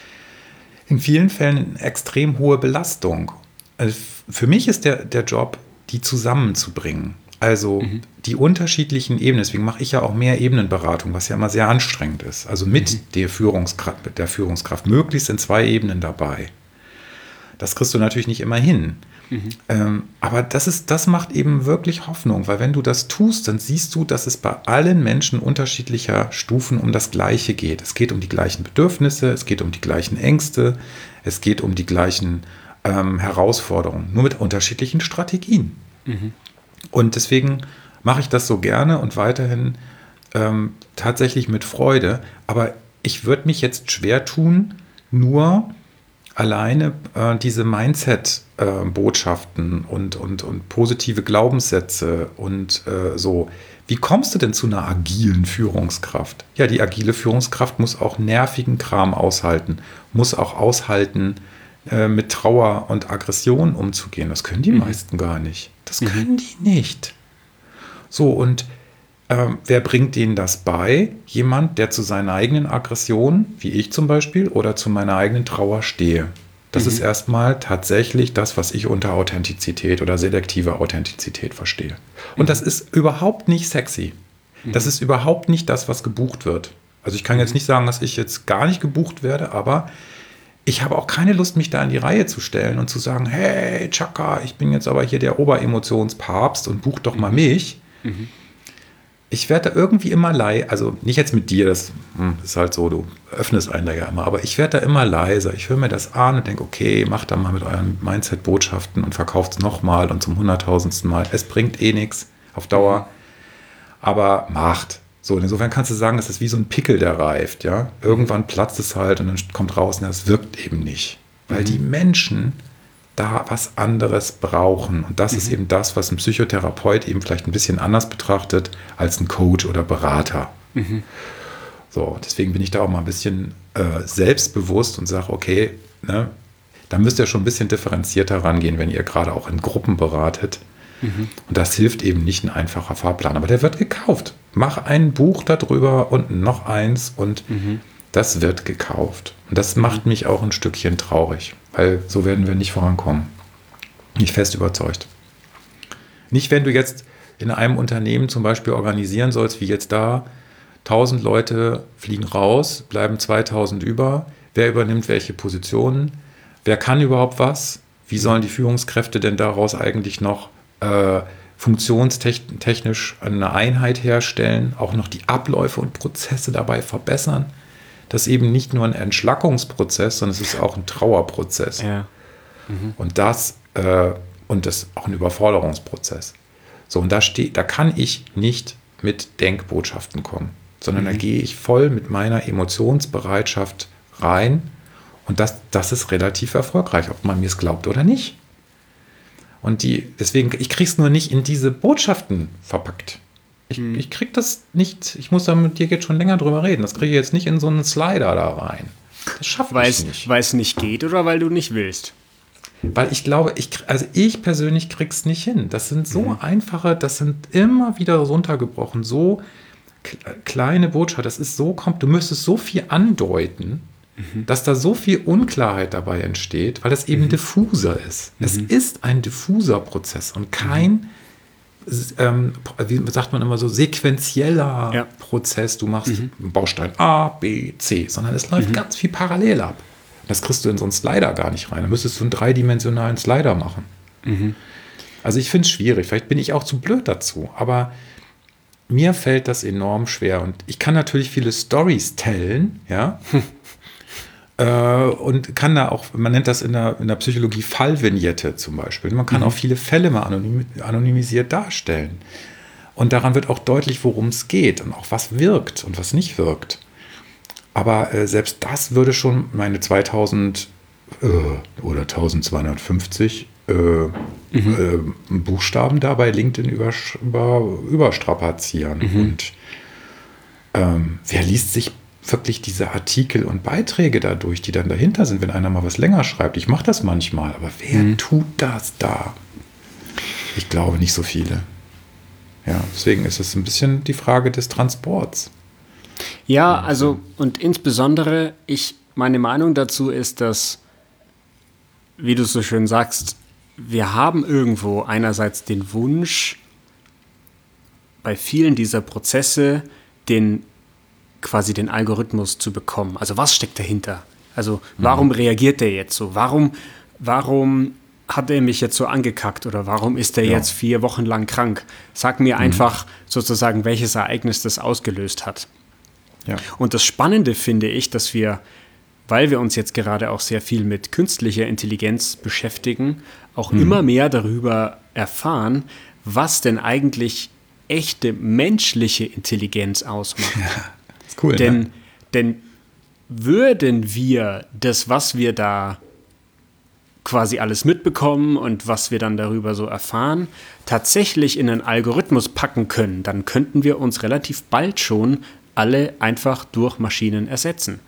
in vielen Fällen eine extrem hohe Belastung. Also für mich ist der, der Job, die zusammenzubringen. Also mhm. die unterschiedlichen Ebenen, deswegen mache ich ja auch mehr Ebenenberatung, was ja immer sehr anstrengend ist. Also mit mhm. der Führungskraft, mit der Führungskraft, möglichst in zwei Ebenen dabei. Das kriegst du natürlich nicht immer hin. Mhm. Ähm, aber das ist, das macht eben wirklich Hoffnung, weil wenn du das tust, dann siehst du, dass es bei allen Menschen unterschiedlicher Stufen um das Gleiche geht. Es geht um die gleichen Bedürfnisse, es geht um die gleichen Ängste, es geht um die gleichen ähm, Herausforderungen, nur mit unterschiedlichen Strategien. Mhm. Und deswegen mache ich das so gerne und weiterhin ähm, tatsächlich mit Freude. Aber ich würde mich jetzt schwer tun, nur alleine äh, diese Mindset-Botschaften äh, und, und, und positive Glaubenssätze und äh, so. Wie kommst du denn zu einer agilen Führungskraft? Ja, die agile Führungskraft muss auch nervigen Kram aushalten, muss auch aushalten, äh, mit Trauer und Aggression umzugehen. Das können die mhm. meisten gar nicht. Das mhm. können die nicht. So, und ähm, wer bringt denen das bei? Jemand, der zu seiner eigenen Aggression, wie ich zum Beispiel, oder zu meiner eigenen Trauer stehe. Das mhm. ist erstmal tatsächlich das, was ich unter Authentizität oder selektive Authentizität verstehe. Und mhm. das ist überhaupt nicht sexy. Mhm. Das ist überhaupt nicht das, was gebucht wird. Also ich kann jetzt nicht sagen, dass ich jetzt gar nicht gebucht werde, aber ich habe auch keine Lust, mich da in die Reihe zu stellen und zu sagen, hey, Chaka, ich bin jetzt aber hier der Oberemotionspapst und buch doch mal mich. Mhm. Ich werde da irgendwie immer leise, also nicht jetzt mit dir, das hm, ist halt so, du öffnest einen da ja immer, aber ich werde da immer leiser. Ich höre mir das an und denke, okay, macht da mal mit euren Mindset-Botschaften und verkauft es nochmal und zum hunderttausendsten Mal. Es bringt eh nichts auf Dauer, mhm. aber macht. So, insofern kannst du sagen, das ist wie so ein Pickel, der reift, ja. Irgendwann platzt es halt und dann kommt raus, und das wirkt eben nicht. Weil mhm. die Menschen da was anderes brauchen. Und das mhm. ist eben das, was ein Psychotherapeut eben vielleicht ein bisschen anders betrachtet als ein Coach oder Berater. Mhm. So, deswegen bin ich da auch mal ein bisschen äh, selbstbewusst und sage, okay, ne, da müsst ihr schon ein bisschen differenzierter rangehen, wenn ihr gerade auch in Gruppen beratet. Mhm. Und das hilft eben nicht ein einfacher Fahrplan, aber der wird gekauft. Mach ein Buch darüber und noch eins und mhm. das wird gekauft. Und das mhm. macht mich auch ein Stückchen traurig, weil so werden wir nicht vorankommen. Nicht fest überzeugt. Nicht, wenn du jetzt in einem Unternehmen zum Beispiel organisieren sollst, wie jetzt da, tausend Leute fliegen raus, bleiben zweitausend über. Wer übernimmt welche Positionen? Wer kann überhaupt was? Wie sollen die Führungskräfte denn daraus eigentlich noch Äh, funktionstechnisch eine Einheit herstellen, auch noch die Abläufe und Prozesse dabei verbessern. Das ist eben nicht nur ein Entschlackungsprozess, sondern es ist auch ein Trauerprozess. Ja. Mhm. Und das äh, und das ist auch ein Überforderungsprozess. So, und da steht, da kann ich nicht mit Denkbotschaften kommen, sondern mhm. da gehe ich voll mit meiner Emotionsbereitschaft rein und das, das ist relativ erfolgreich, ob man mir es glaubt oder nicht. Und die, deswegen, ich kriege es nur nicht in diese Botschaften verpackt. Ich, hm. ich kriege das nicht, ich muss da mit dir jetzt schon länger drüber reden. Das kriege ich jetzt nicht in so einen Slider da rein. Das schaffe ich nicht. Weil es nicht geht oder weil du nicht willst? Weil ich glaube, ich, also ich persönlich kriege es nicht hin. Das sind so mhm. einfache, das sind immer wieder runtergebrochen, so kleine Botschaften. Das ist so, du müsstest so viel andeuten, Mhm. dass da so viel Unklarheit dabei entsteht, weil es eben mhm. diffuser ist. Mhm. Es ist ein diffuser Prozess und kein, mhm. ähm, wie sagt man immer so, sequenzieller ja. Prozess. Du machst mhm. Baustein A, B, C, sondern es läuft mhm. ganz viel parallel ab. Das kriegst du in so einen Slider gar nicht rein. Da müsstest du einen dreidimensionalen Slider machen. Mhm. Also ich finde es schwierig. Vielleicht bin ich auch zu blöd dazu. Aber mir fällt das enorm schwer. Und ich kann natürlich viele Storys tellen, ja. äh, und kann da auch, man nennt das in der, in der Psychologie Fallvignette zum Beispiel. Man kann mhm. auch viele Fälle mal anonym, anonymisiert darstellen. Und daran wird auch deutlich, worum es geht und auch was wirkt und was nicht wirkt. Aber äh, selbst das würde schon meine zweitausend äh, oder eintausendzweihundertfünfzig äh, mhm. äh, Buchstaben da bei LinkedIn übersch- über, überstrapazieren. Mhm. Und ähm, wer liest sich wirklich diese Artikel und Beiträge dadurch, die dann dahinter sind, wenn einer mal was länger schreibt? Ich mache das manchmal, aber wer mhm. tut das da? Ich glaube nicht so viele. Ja, deswegen ist es ein bisschen die Frage des Transports. Ja, also und insbesondere, ich, meine Meinung dazu ist, dass, wie du so schön sagst, wir haben irgendwo einerseits den Wunsch, bei vielen dieser Prozesse den quasi den Algorithmus zu bekommen. Also was steckt dahinter? Also warum mhm. reagiert der jetzt so? Warum, warum hat er mich jetzt so angekackt oder warum ist er ja. jetzt vier Wochen lang krank? Sag mir mhm. einfach sozusagen, welches Ereignis das ausgelöst hat. Ja. Und das Spannende finde ich, dass wir, weil wir uns jetzt gerade auch sehr viel mit künstlicher Intelligenz beschäftigen, auch mhm. immer mehr darüber erfahren, was denn eigentlich echte menschliche Intelligenz ausmacht. Ja, ist cool, denn, ne? denn würden wir das, was wir da quasi alles mitbekommen und was wir dann darüber so erfahren, tatsächlich in einen Algorithmus packen können, dann könnten wir uns relativ bald schon alle einfach durch Maschinen ersetzen.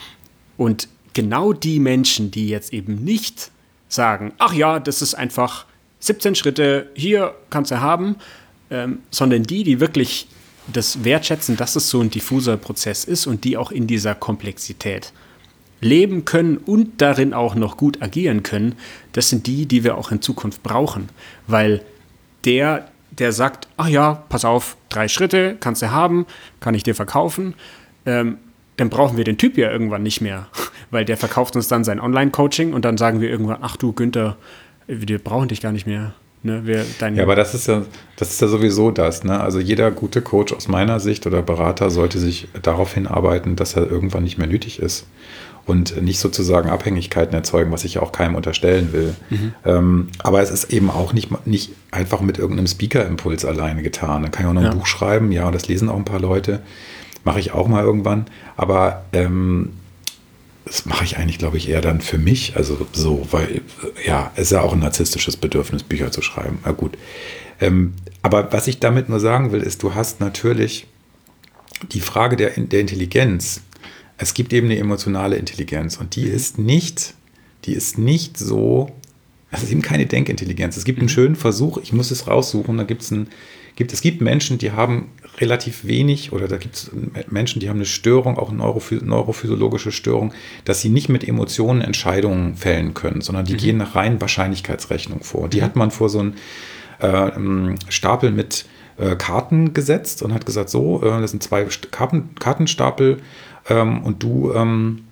Und genau die Menschen, die jetzt eben nicht sagen, ach ja, das ist einfach siebzehn Schritte, hier kannst du haben, ähm, sondern die, die wirklich das wertschätzen, dass es so ein diffuser Prozess ist und die auch in dieser Komplexität leben können und darin auch noch gut agieren können, das sind die, die wir auch in Zukunft brauchen. Weil der, der sagt, ach ja, pass auf, drei Schritte kannst du haben, kann ich dir verkaufen, ähm, dann brauchen wir den Typ ja irgendwann nicht mehr, weil der verkauft uns dann sein Online-Coaching und dann sagen wir irgendwann, ach du Günther, wir brauchen dich gar nicht mehr. Ne, wir, dein ja, aber das ist ja, das ist ja sowieso das. Ne? Also jeder gute Coach aus meiner Sicht oder Berater sollte sich darauf hinarbeiten, dass er irgendwann nicht mehr nötig ist und nicht sozusagen Abhängigkeiten erzeugen, was ich auch keinem unterstellen will. Mhm. Ähm, aber es ist eben auch nicht, nicht einfach mit irgendeinem Speaker-Impuls alleine getan. Da kann ich auch noch ein ja. Buch schreiben, ja, das lesen auch ein paar Leute. Mache ich auch mal irgendwann. Aber ähm, das mache ich eigentlich, glaube ich, eher dann für mich. Also so, weil, ja, es ist ja auch ein narzisstisches Bedürfnis, Bücher zu schreiben. Na gut. Ähm, aber was ich damit nur sagen will, ist, du hast natürlich die Frage der, der Intelligenz. Es gibt eben eine emotionale Intelligenz und die ist nicht, die ist nicht so, das ist eben keine Denkintelligenz. Es gibt einen schönen Versuch, ich muss es raussuchen, da gibt's ein, gibt, es gibt Menschen, die haben relativ wenig, oder da gibt es Menschen, die haben eine Störung, auch eine neurophy- neurophysiologische Störung, dass sie nicht mit Emotionen Entscheidungen fällen können, sondern die mhm. gehen nach rein Wahrscheinlichkeitsrechnung vor. Die mhm. hat man vor so einen äh, Stapel mit äh, Karten gesetzt und hat gesagt, so, äh, das sind zwei Karten, Kartenstapel ähm, und du ähm,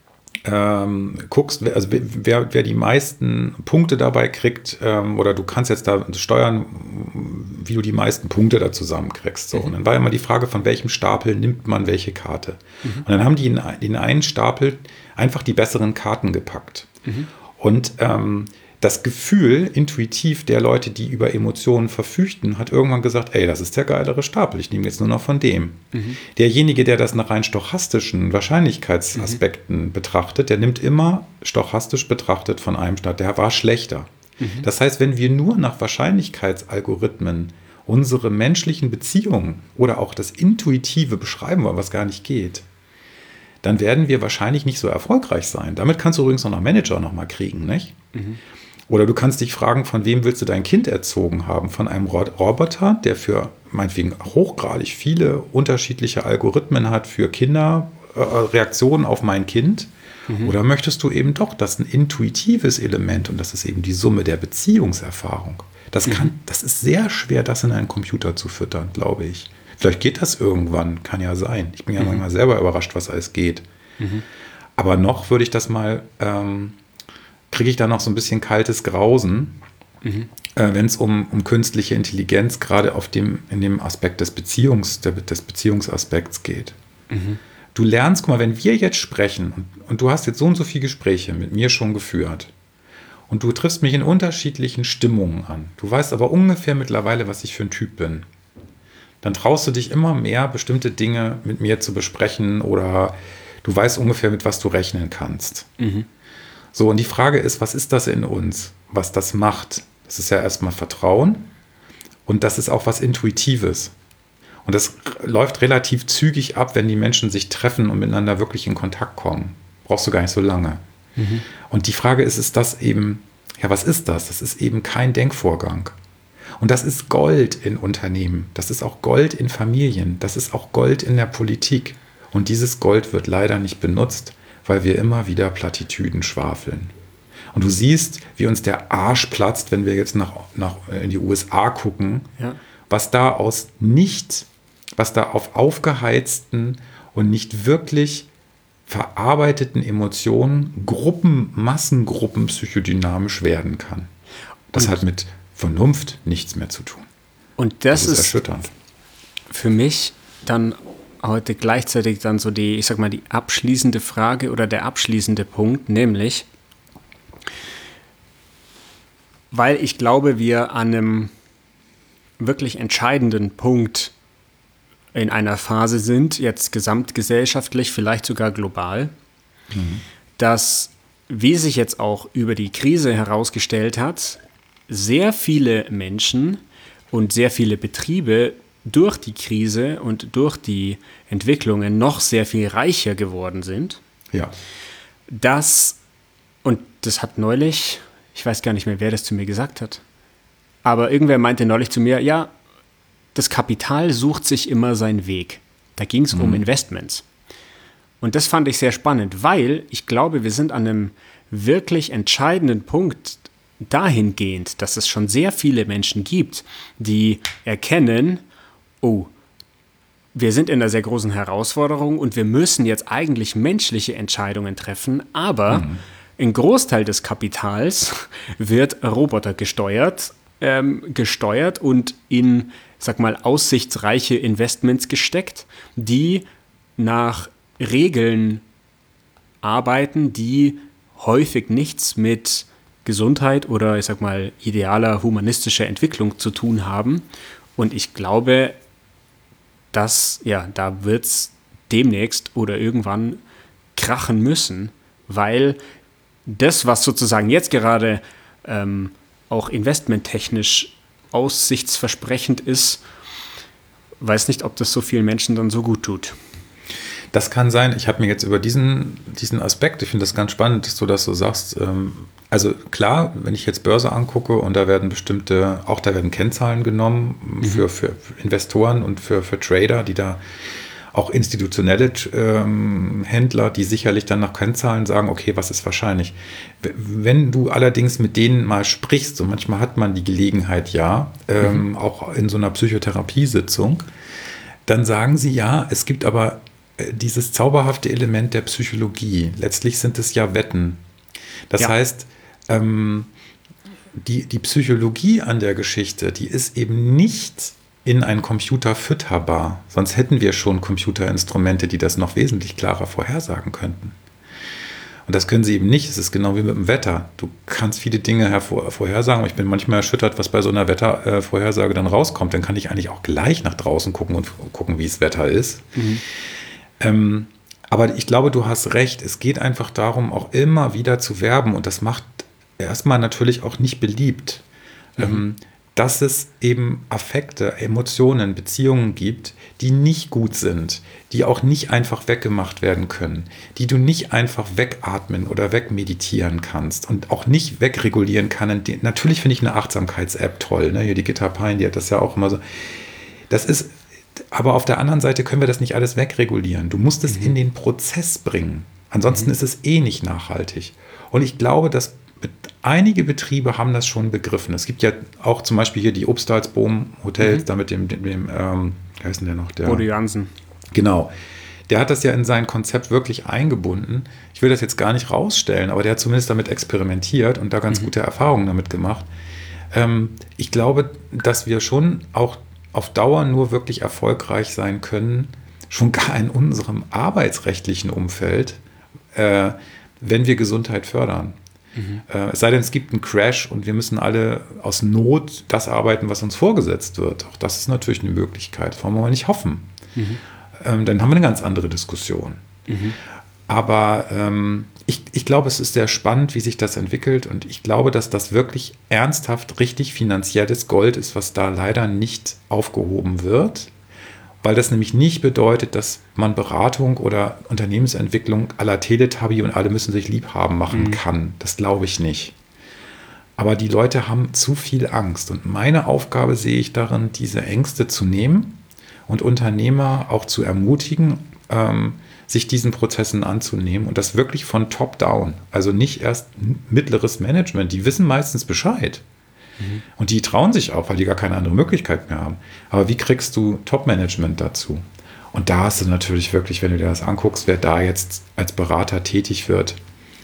ähm, guckst, also wer, wer die meisten Punkte dabei kriegt, ähm, oder du kannst jetzt da steuern, wie du die meisten Punkte da zusammenkriegst. So. Mhm. Und dann war immer die Frage, von welchem Stapel nimmt man welche Karte. Mhm. Und dann haben die in, in einen Stapel einfach die besseren Karten gepackt. Mhm. Und ähm, das Gefühl, intuitiv der Leute, die über Emotionen verfügten, hat irgendwann gesagt, ey, das ist der geilere Stapel, ich nehme jetzt nur noch von dem. Mhm. Derjenige, der das nach rein stochastischen Wahrscheinlichkeitsaspekten mhm. betrachtet, der nimmt immer stochastisch betrachtet von einem Stapel, der war schlechter. Mhm. Das heißt, wenn wir nur nach Wahrscheinlichkeitsalgorithmen unsere menschlichen Beziehungen oder auch das Intuitive beschreiben wollen, was gar nicht geht, dann werden wir wahrscheinlich nicht so erfolgreich sein. Damit kannst du übrigens noch einen Manager noch mal kriegen, nicht? Mhm. Oder du kannst dich fragen, von wem willst du dein Kind erzogen haben? Von einem Roboter, der für meinetwegen hochgradig viele unterschiedliche Algorithmen hat für Kinder, äh, Reaktionen auf mein Kind? Mhm. Oder möchtest du eben doch, dass ein intuitives Element, und das ist eben die Summe der Beziehungserfahrung, Das kann, mhm. das ist sehr schwer, das in einen Computer zu füttern, glaube ich. Vielleicht geht das irgendwann, kann ja sein. Ich bin ja mhm. manchmal selber überrascht, was alles geht. Mhm. Aber noch würde ich das mal, ähm, kriege ich da noch so ein bisschen kaltes Grausen, mhm. äh, wenn es um, um künstliche Intelligenz gerade auf dem, in dem Aspekt des, Beziehungs, der, des Beziehungsaspekts geht. Mhm. Du lernst, guck mal, wenn wir jetzt sprechen und, und du hast jetzt so und so viele Gespräche mit mir schon geführt und du triffst mich in unterschiedlichen Stimmungen an, du weißt aber ungefähr mittlerweile, was ich für ein Typ bin, dann traust du dich immer mehr, bestimmte Dinge mit mir zu besprechen oder du weißt ungefähr, mit was du rechnen kannst. Mhm. So, und die Frage ist, was ist das in uns, was das macht? Das ist ja erstmal Vertrauen und das ist auch was Intuitives. Und das läuft relativ zügig ab, wenn die Menschen sich treffen und miteinander wirklich in Kontakt kommen. Brauchst du gar nicht so lange. Mhm. Und die Frage ist, ist das eben, ja, was ist das? Das ist eben kein Denkvorgang. Und das ist Gold in Unternehmen. Das ist auch Gold in Familien. Das ist auch Gold in der Politik. Und dieses Gold wird leider nicht benutzt, weil wir immer wieder Plattitüden schwafeln. Und du siehst, wie uns der Arsch platzt, wenn wir jetzt nach, nach in die U S A gucken, ja. was da aus nicht was da auf aufgeheizten und nicht wirklich verarbeiteten Emotionen Gruppen, Massengruppen psychodynamisch werden kann. Das und hat mit Vernunft nichts mehr zu tun. Und das, das ist, ist erschütternd. Für mich dann heute gleichzeitig dann so die, ich sag mal, die abschließende Frage oder der abschließende Punkt, nämlich, weil ich glaube, wir an einem wirklich entscheidenden Punkt in einer Phase sind, jetzt gesamtgesellschaftlich, vielleicht sogar global, mhm. dass, wie sich jetzt auch über die Krise herausgestellt hat, sehr viele Menschen und sehr viele Betriebe durch die Krise und durch die Entwicklungen noch sehr viel reicher geworden sind. Ja. Das, und das hat neulich, ich weiß gar nicht mehr, wer das zu mir gesagt hat, aber irgendwer meinte neulich zu mir, ja, das Kapital sucht sich immer seinen Weg. Da ging es mhm. um Investments. Und das fand ich sehr spannend, weil ich glaube, wir sind an einem wirklich entscheidenden Punkt dahingehend, dass es schon sehr viele Menschen gibt, die erkennen, oh, wir sind in einer sehr großen Herausforderung und wir müssen jetzt eigentlich menschliche Entscheidungen treffen, aber mhm. ein Großteil des Kapitals wird Roboter gesteuert, ähm, gesteuert und in, sag mal, aussichtsreiche Investments gesteckt, die nach Regeln arbeiten, die häufig nichts mit Gesundheit oder, ich sag mal, idealer humanistischer Entwicklung zu tun haben. Und ich glaube, dass, ja, da wird es demnächst oder irgendwann krachen müssen, weil das, was sozusagen jetzt gerade ähm, auch investmenttechnisch aussichtsversprechend ist, weiß nicht, ob das so vielen Menschen dann so gut tut. Das kann sein. Ich habe mir jetzt über diesen, diesen Aspekt, ich finde das ganz spannend, dass du das so sagst. Also klar, wenn ich jetzt Börse angucke und da werden bestimmte, auch da werden Kennzahlen genommen mhm. für, für Investoren und für, für Trader, die da auch institutionelle ähm, Händler, die sicherlich dann nach Kennzahlen sagen, okay, was ist wahrscheinlich? Wenn du allerdings mit denen mal sprichst, und manchmal hat man die Gelegenheit, ja, ähm, mhm. auch in so einer Psychotherapiesitzung, dann sagen sie, ja, es gibt aber dieses zauberhafte Element der Psychologie. Letztlich sind es ja Wetten. Das ja. heißt, ähm, die, die Psychologie an der Geschichte, die ist eben nicht in einen Computer fütterbar. Sonst hätten wir schon Computerinstrumente, die das noch wesentlich klarer vorhersagen könnten. Und das können sie eben nicht. Es ist genau wie mit dem Wetter. Du kannst viele Dinge hervor, vorhersagen. Ich bin manchmal erschüttert, was bei so einer Wettervorhersage dann rauskommt. Dann kann ich eigentlich auch gleich nach draußen gucken und gucken, wie es Wetter ist. Mhm. Ähm, aber ich glaube, du hast recht. Es geht einfach darum, auch immer wieder zu werben. Und das macht erstmal natürlich auch nicht beliebt. Mhm. Ähm, dass es eben Affekte, Emotionen, Beziehungen gibt, die nicht gut sind, die auch nicht einfach weggemacht werden können, die du nicht einfach wegatmen oder wegmeditieren kannst und auch nicht wegregulieren kann. Natürlich finde ich eine Achtsamkeits-App toll, ne? Hier die Gitta Pine, die hat das ja auch immer so. Das ist, aber auf der anderen Seite können wir das nicht alles wegregulieren. Du musst es mhm. in den Prozess bringen. Ansonsten mhm. ist es eh nicht nachhaltig. Und ich glaube, dass einige Betriebe haben das schon begriffen. Es gibt ja auch zum Beispiel hier die Obstalsboom Hotels, mhm. da mit dem, dem, dem ähm, wie heißt denn der noch? Der Bodo Jansen. Genau. Der hat das ja in sein Konzept wirklich eingebunden. Ich will das jetzt gar nicht rausstellen, aber der hat zumindest damit experimentiert und da ganz mhm. gute Erfahrungen damit gemacht. Ähm, ich glaube, dass wir schon auch auf Dauer nur wirklich erfolgreich sein können, schon gar in unserem arbeitsrechtlichen Umfeld, äh, wenn wir Gesundheit fördern. Mhm. Äh, es sei denn, es gibt einen Crash und wir müssen alle aus Not das arbeiten, was uns vorgesetzt wird. Auch das ist natürlich eine Möglichkeit. Das wollen wir mal nicht hoffen. Mhm. Ähm, dann haben wir eine ganz andere Diskussion. Mhm. Aber ähm, ich, ich glaube, es ist sehr spannend, wie sich das entwickelt. Und ich glaube, dass das wirklich ernsthaft richtig finanzielles Gold ist, was da leider nicht aufgehoben wird. Weil das nämlich nicht bedeutet, dass man Beratung oder Unternehmensentwicklung à la Teletubby und alle müssen sich lieb haben machen mhm. kann. Das glaube ich nicht. Aber die Leute haben zu viel Angst. Und meine Aufgabe sehe ich darin, diese Ängste zu nehmen und Unternehmer auch zu ermutigen, ähm, sich diesen Prozessen anzunehmen und das wirklich von top down. Also nicht erst mittleres Management. Die wissen meistens Bescheid. Mhm. Und die trauen sich auch, weil die gar keine andere Möglichkeit mehr haben. Aber wie kriegst du Top-Management dazu? Und da hast du natürlich wirklich, wenn du dir das anguckst, wer da jetzt als Berater tätig wird,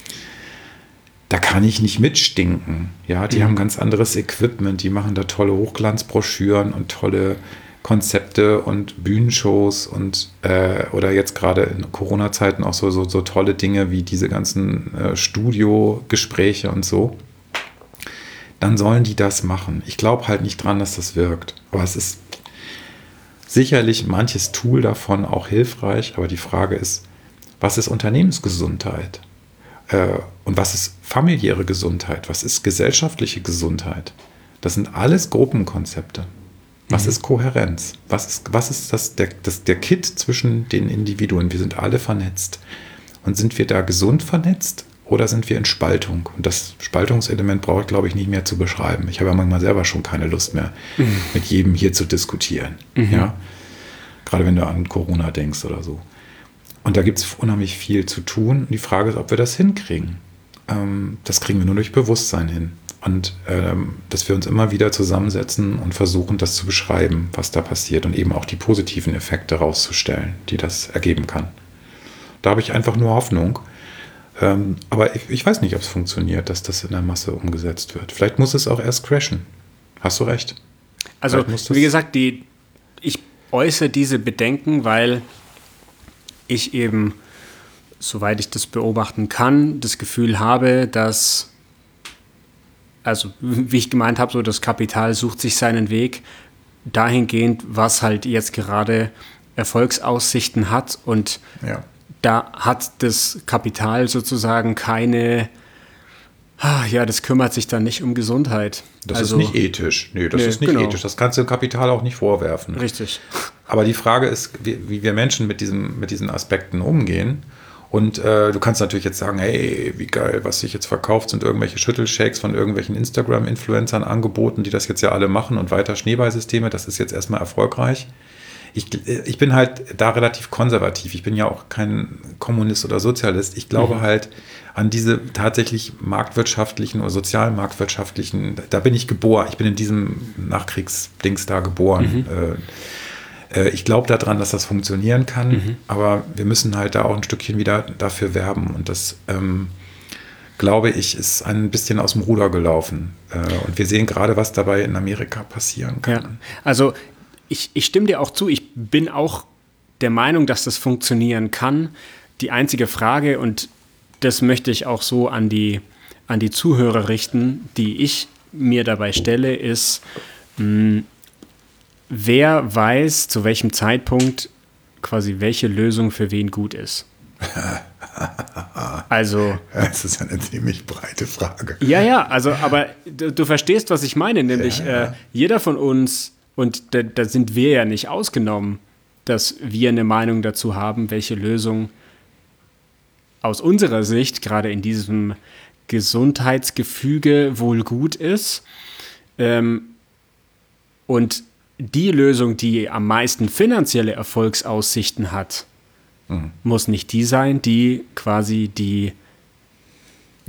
da kann ich nicht mitstinken. Ja, die mhm. haben ganz anderes Equipment, die machen da tolle Hochglanzbroschüren und tolle Konzepte und Bühnenshows und äh, oder jetzt gerade in Corona-Zeiten auch so, so, so tolle Dinge wie diese ganzen äh, Studiogespräche und so. Dann sollen die das machen. Ich glaube halt nicht dran, dass das wirkt. Aber es ist sicherlich manches Tool davon auch hilfreich. Aber die Frage ist, was ist Unternehmensgesundheit? Äh, und was ist familiäre Gesundheit? Was ist gesellschaftliche Gesundheit? Das sind alles Gruppenkonzepte. Was mhm. ist Kohärenz? Was ist, was ist das, der, das, der Kit zwischen den Individuen? Wir sind alle vernetzt. Und sind wir da gesund vernetzt? Oder sind wir in Spaltung? Und das Spaltungselement brauche ich, glaube ich, nicht mehr zu beschreiben. Ich habe ja manchmal selber schon keine Lust mehr, mhm. mit jedem hier zu diskutieren. Mhm. Ja? Gerade wenn du an Corona denkst oder so. Und da gibt es unheimlich viel zu tun. Und die Frage ist, ob wir das hinkriegen. Ähm, das kriegen wir nur durch Bewusstsein hin. Und ähm, dass wir uns immer wieder zusammensetzen und versuchen, das zu beschreiben, was da passiert. Und eben auch die positiven Effekte rauszustellen, die das ergeben kann. Da habe ich einfach nur Hoffnung. Ähm, aber ich, ich weiß nicht, ob es funktioniert, dass das in der Masse umgesetzt wird. Vielleicht muss es auch erst crashen. Hast du recht. Also, wie gesagt, die, ich äußere diese Bedenken, weil ich eben, soweit ich das beobachten kann, das Gefühl habe, dass, also wie ich gemeint habe, so das Kapital sucht sich seinen Weg dahingehend, was halt jetzt gerade Erfolgsaussichten hat und ja. Da hat das Kapital sozusagen keine, ah, ja, das kümmert sich dann nicht um Gesundheit. Das also, ist nicht ethisch. Nee, das nee, ist nicht genau. ethisch. Das kannst du dem Kapital auch nicht vorwerfen. Richtig. Aber die Frage ist, wie, wie wir Menschen mit, diesem, mit diesen Aspekten umgehen. Und äh, du kannst natürlich jetzt sagen, hey, wie geil, was sich jetzt verkauft, sind irgendwelche Schüttelshakes von irgendwelchen Instagram-Influencern angeboten, die das jetzt ja alle machen und weiter Schneeballsysteme. Das ist jetzt erstmal erfolgreich. Ich, ich bin halt da relativ konservativ. Ich bin ja auch kein Kommunist oder Sozialist. Ich glaube mhm. halt an diese tatsächlich marktwirtschaftlichen oder sozialmarktwirtschaftlichen, da bin ich geboren. Ich bin in diesem Nachkriegsdings da geboren. Mhm. Äh, äh, ich glaube daran, dass das funktionieren kann, mhm. aber wir müssen halt da auch ein Stückchen wieder dafür werben. Und das, ähm, glaube ich, ist ein bisschen aus dem Ruder gelaufen. Äh, und wir sehen gerade, was dabei in Amerika passieren kann. Ja, also Ich, ich stimme dir auch zu, ich bin auch der Meinung, dass das funktionieren kann. Die einzige Frage, und das möchte ich auch so an die, an die Zuhörer richten, die ich mir dabei stelle, ist, mh, wer weiß, zu welchem Zeitpunkt quasi welche Lösung für wen gut ist. Also. Das ist eine ziemlich breite Frage. Ja, ja, also, aber du, du verstehst, was ich meine, nämlich ja, ja. Äh, jeder von uns. Und da, da sind wir ja nicht ausgenommen, dass wir eine Meinung dazu haben, welche Lösung aus unserer Sicht gerade in diesem Gesundheitsgefüge wohl gut ist. Ähm, und die Lösung, die am meisten finanzielle Erfolgsaussichten hat, mhm. muss nicht die sein, die quasi die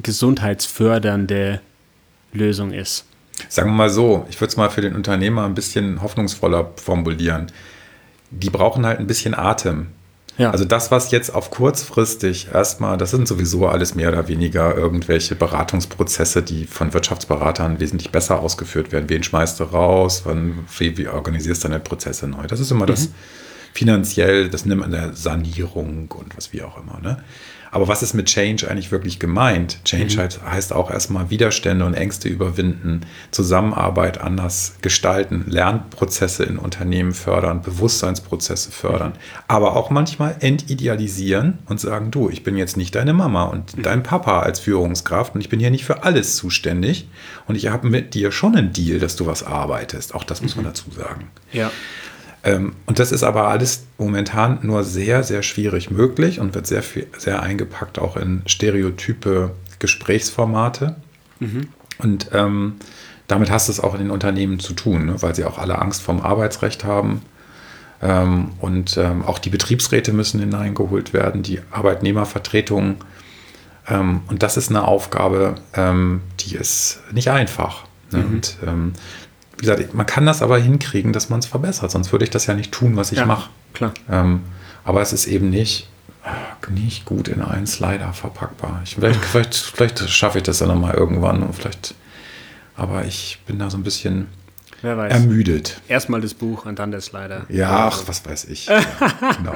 gesundheitsfördernde Lösung ist. Sagen wir mal so, ich würde es mal für den Unternehmer ein bisschen hoffnungsvoller formulieren. Die brauchen halt ein bisschen Atem. Ja. Also das, was jetzt auf kurzfristig erstmal, das sind sowieso alles mehr oder weniger irgendwelche Beratungsprozesse, die von Wirtschaftsberatern wesentlich besser ausgeführt werden. Wen schmeißt du raus? Wann, wie, wie organisierst du deine Prozesse neu? Das ist immer mhm. das finanziell, das nimmt man der Sanierung und was wie auch immer. Ne? Aber was ist mit Change eigentlich wirklich gemeint? Change mhm. heißt, heißt auch erstmal Widerstände und Ängste überwinden, Zusammenarbeit anders gestalten, Lernprozesse in Unternehmen fördern, Bewusstseinsprozesse fördern, mhm. aber auch manchmal entidealisieren und sagen, du, ich bin jetzt nicht deine Mama und mhm. dein Papa als Führungskraft und ich bin hier nicht für alles zuständig und ich habe mit dir schon einen Deal, dass du was arbeitest. Auch das muss man dazu sagen. Ja. Ähm, und das ist aber alles momentan nur sehr, sehr schwierig möglich und wird sehr, viel, sehr eingepackt auch in stereotype Gesprächsformate. Mhm. Und ähm, damit hast du es auch in den Unternehmen zu tun, ne? Weil sie auch alle Angst vorm Arbeitsrecht haben. Ähm, und ähm, auch die Betriebsräte müssen hineingeholt werden, die Arbeitnehmervertretungen. Ähm, und das ist eine Aufgabe, ähm, die ist nicht einfach. Ne? Mhm. Und ähm, wie gesagt, man kann das aber hinkriegen, dass man es verbessert. Sonst würde ich das ja nicht tun, was ich ja, mache. Klar. Ähm, aber es ist eben nicht, nicht gut in einen Slider verpackbar. Ich, vielleicht, vielleicht, vielleicht schaffe ich das dann nochmal irgendwann. Und vielleicht, aber ich bin da so ein bisschen Wer weiß. ermüdet. Erstmal das Buch und dann der Slider. Ja, ach, was weiß ich. Ja, genau.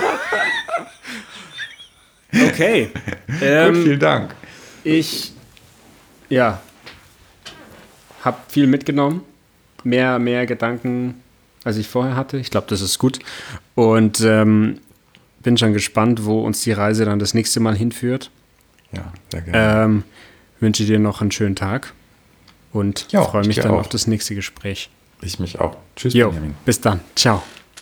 Okay. ähm, Gut, vielen Dank. Ich, ja, habe viel mitgenommen. Mehr, mehr Gedanken, als ich vorher hatte. Ich glaube, das ist gut. Und ähm, bin schon gespannt, wo uns die Reise dann das nächste Mal hinführt. Ja, sehr gerne. Ähm, wünsche dir noch einen schönen Tag und jo, freue mich dann auch. auf das nächste Gespräch. Ich mich auch. Tschüss, jo, Benjamin. Bis dann. Ciao.